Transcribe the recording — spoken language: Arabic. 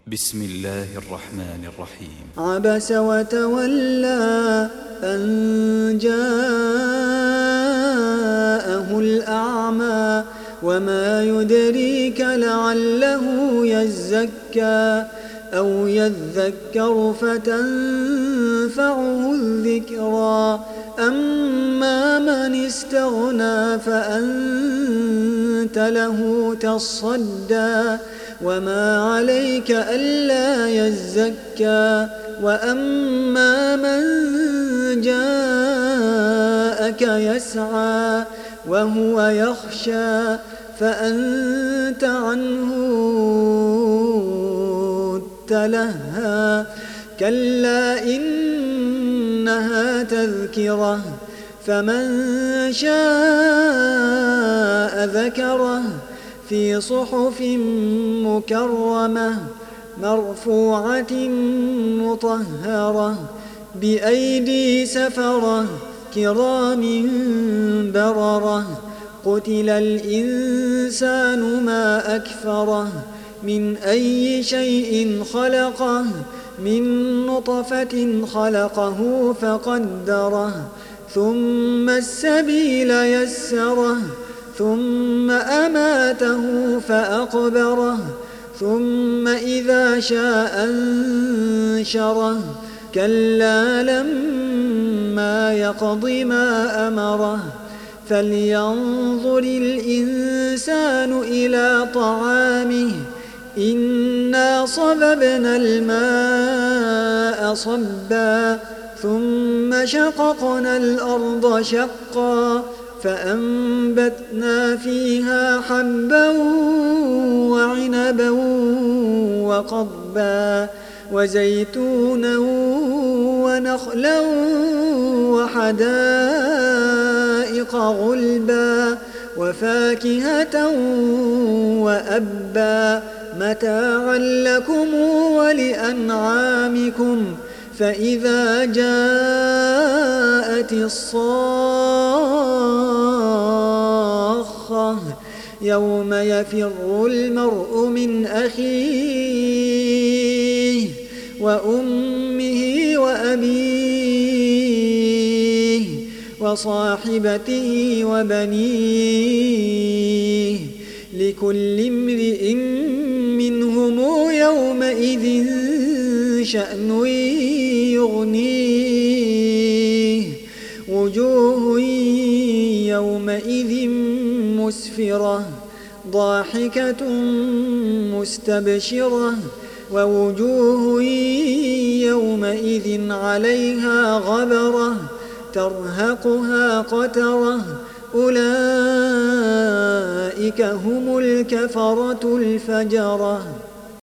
بسم الله الرحمن الرحيم. عبس وتولى أن جاءه الأعمى وما يدريك لعله يزكى أو يذكر فتنفعه الذكرى أما من استغنى فأنت له تصدى وما عليك ألا يزكى وأما من جاءك يسعى وهو يخشى فأنت عنه تلهى كلا إنها تذكرة فمن شاء ذكره في صحف مكرمة مرفوعة مطهرة بأيدي سفرة كرام بررة قتل الإنسان ما أكفره من أي شيء خلقه من نطفة خلقه فقدره ثم السبيل يسره ثم أماته فأقبره ثم إذا شاء أنشره كلا لما يقض ما أمره فلينظر الإنسان إلى طعامه إنا صببنا الماء صبا ثم شققنا الأرض شقا فأنبتنا فيها حبا وعنبا وقضبا وزيتونا ونخلا وحدائق غلبا وفاكهة وأبا متاعا لكم ولأنعامكم فإذا جاءت الصاخة يوم يفر المرء من أخيه وأمه وأبيه وصاحبته وبنيه لكل امرئ منهم يومئذ شأن يغنيه وجوه يومئذ مسفرة ضاحكة مستبشرة ووجوه يومئذ عليها غبرة ترهقها قترة أولئك هم الكفرة الفجرة.